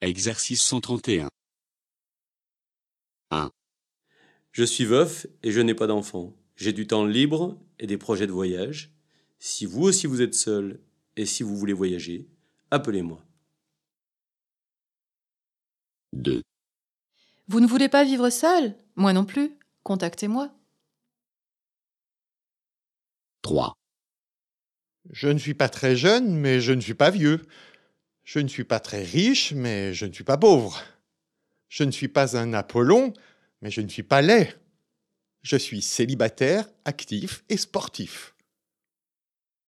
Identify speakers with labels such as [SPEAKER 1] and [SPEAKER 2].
[SPEAKER 1] Exercice 131. 1,
[SPEAKER 2] Je suis veuf et je n'ai pas d'enfant. J'ai du temps libre et des projets de voyage. Si vous aussi vous êtes seul et si vous voulez voyager, appelez-moi.
[SPEAKER 1] 2,
[SPEAKER 3] Vous ne voulez pas vivre seul? Moi non plus. Contactez-moi.
[SPEAKER 1] 3,
[SPEAKER 4] Je ne suis pas très jeune, mais je ne suis pas vieux. Je ne suis pas très riche, mais je ne suis pas pauvre. Je ne suis pas un Apollon, mais je ne suis pas laid. Je suis célibataire, actif et sportif.